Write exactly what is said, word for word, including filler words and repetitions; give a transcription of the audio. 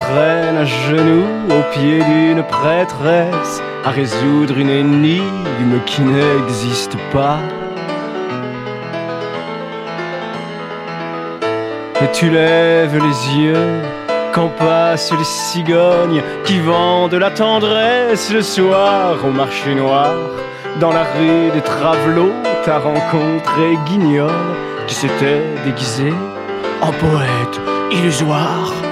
traîne à genoux au pied d'une prêtresse à résoudre une énigme qui n'existe pas. Et tu lèves les yeux quand passent les cigognes qui vendent la tendresse le soir au marché noir. Dans la rue des Travelots, t'as rencontré Guignol qui s'était déguisé en poète illusoire.